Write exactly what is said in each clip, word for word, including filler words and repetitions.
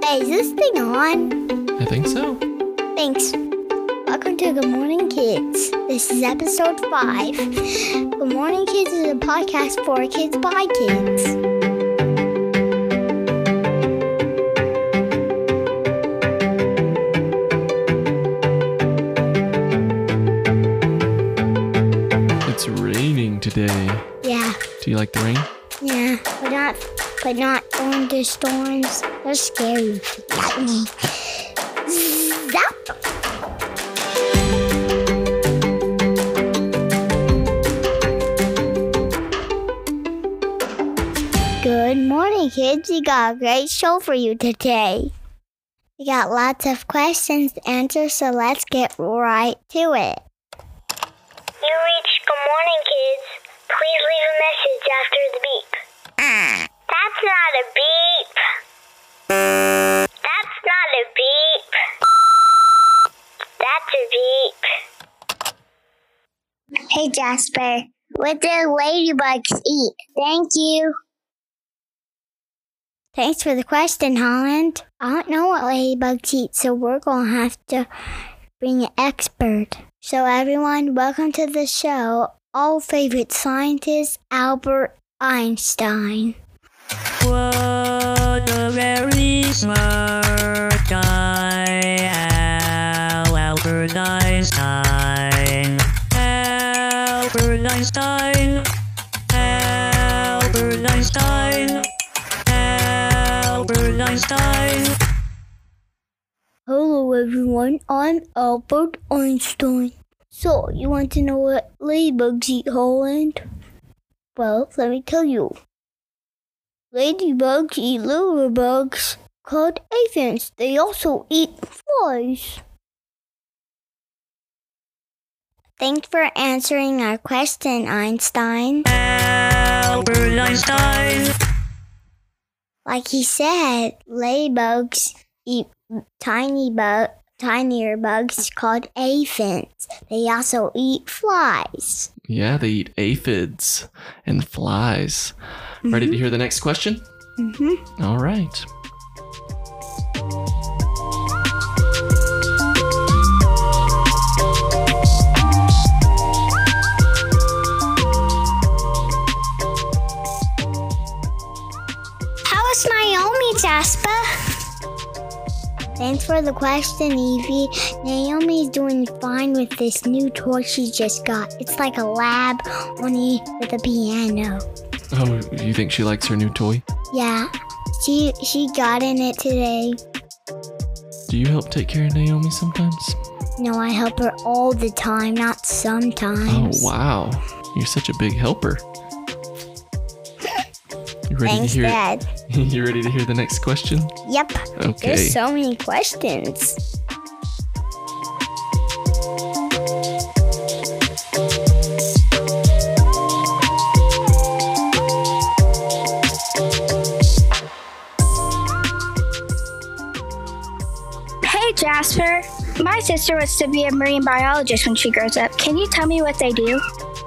Hey, is this thing on? I think so. Thanks. Welcome to Good Morning Kids. This is episode five. Good Morning Kids is a podcast for kids by kids. It's raining today. Yeah. Do you like the rain? Yeah, but not, but not going to storms. They're scary. Got me. Zap. Good morning, kids. We got a great show for you today. We got lots of questions to answer, so let's get right to it. You reached Good Morning Kids. Please leave a message after the beep. That's not a beep. That's not a beep. That's a beep. Hey, Jasper. What do ladybugs eat? Thank you. Thanks for the question, Holland. I don't know what ladybugs eat, so we're going to have to bring an expert. So, everyone, welcome to the show. All favorite scientist, Albert Einstein. What a very smart guy, Albert Einstein. Albert Einstein. Albert Einstein. Albert Einstein. Hello, everyone. I'm Albert Einstein. So, you want to know what ladybugs eat, Holland? Well, let me tell you. Ladybugs eat little bugs called aphids. They also eat flies. Thanks for answering our question, Einstein. Albert Einstein. Like he said, ladybugs eat tiny bug, tinier bugs called aphids. They also eat flies. Yeah, they eat aphids and flies. Mm-hmm. Ready to hear the next question? Mm-hmm. All right. How is Naomi, Jasper? Thanks for the question, Evie. Naomi's doing fine with this new toy she just got. It's like a lab, only with a piano. Oh, you think she likes her new toy? Yeah, she she got in it today. Do you help take care of Naomi sometimes? No, I help her all the time, not sometimes. Oh, wow. You're such a big helper. You ready Thanks, to hear Dad. You ready to hear the next question? Yep. Okay. There's so many questions. Hey, Jasper. My sister wants to be a marine biologist when she grows up. Can you tell me what they do?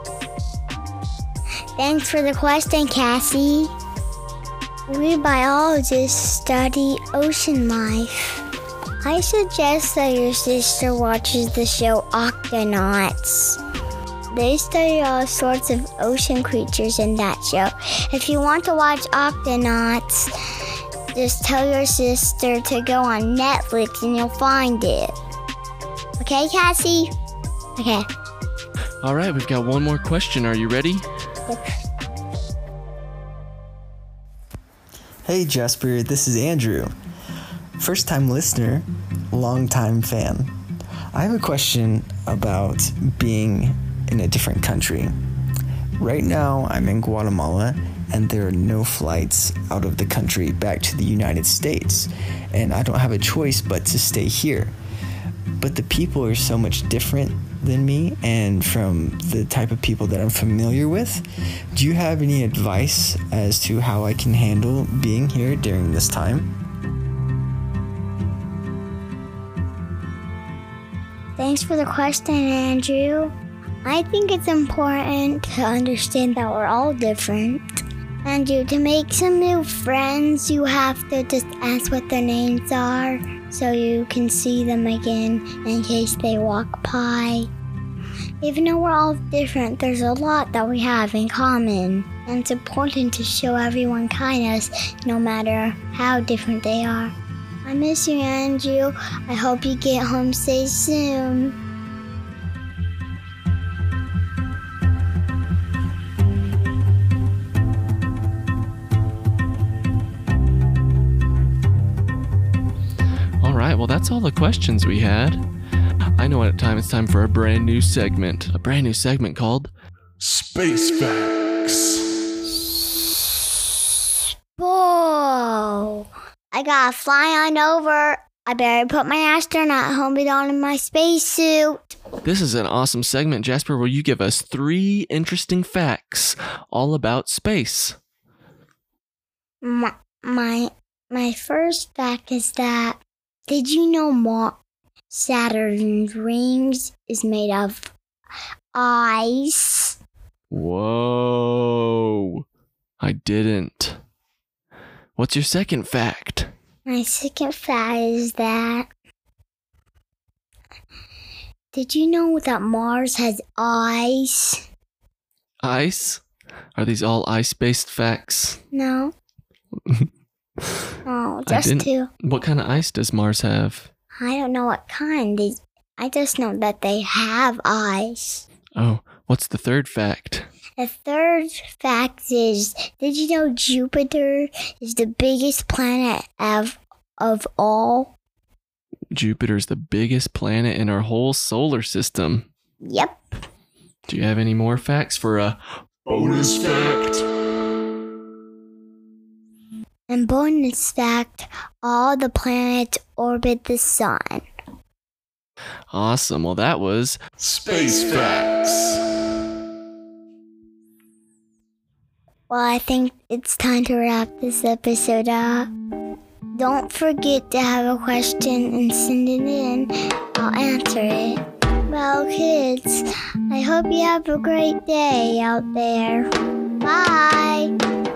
Thanks for the question, Cassie. We biologists study ocean life. I suggest that your sister watches the show Octonauts. They study all sorts of ocean creatures in that show. If you want to watch Octonauts, just tell your sister to go on Netflix and you'll find it. Okay, Cassie? Okay. All right, we've got one more question. Are you ready? Hey Jasper, this is Andrew. First time listener, long time fan. I have a question about being in a different country. Right now I'm in Guatemala and there are no flights out of the country back to the United States, and I don't have a choice but to stay here. But the people are so much different than me and from the type of people that I'm familiar with. Do you have any advice as to how I can handle being here during this time? Thanks for the question, Andrew. I think it's important to understand that we're all different. Andrew, to make some new friends, you have to just ask what their names are so you can see them again in case they walk by. Even though we're all different, there's a lot that we have in common. And it's important to show everyone kindness no matter how different they are. I miss you, Andrew. I hope you get home safe soon. All right, well, that's all the questions we had. I know what time it's time for a brand new segment. A brand new segment called Space Facts. Whoa! I gotta fly on over. I better put my astronaut helmet on in my spacesuit. This is an awesome segment. Jasper, will you give us three interesting facts all about space? My, my, my first fact is that, did you know Mar- Saturn's rings is made of ice? Whoa. I didn't. What's your second fact? My second fact is that, did you know that Mars has ice? Ice? Are these all ice-based facts? No. Oh, I just didn't- two. What kind of ice does Mars have? I don't know what kind. They, I just know that they have ice. Oh, what's the third fact? The third fact is, did you know Jupiter is the biggest planet of, of all? Jupiter's the biggest planet in our whole solar system. Yep. Do you have any more facts for a Bonus fact. And bonus fact, all the planets orbit the sun. Awesome. Well, that was Space Facts. Well, I think it's time to wrap this episode up. Don't forget to have a question and send it in. I'll answer it. Well, kids, I hope you have a great day out there. Bye.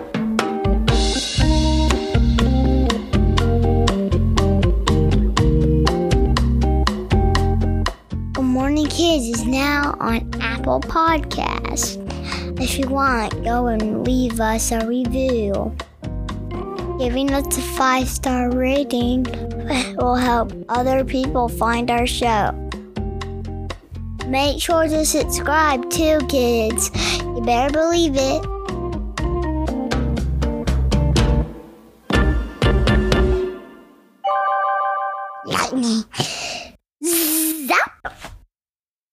Good Morning Kids is now on Apple Podcasts. If you want, go and leave us a review. Giving us a five-star rating will help other people find our show. Make sure to subscribe too, kids. You better believe it. Lightning.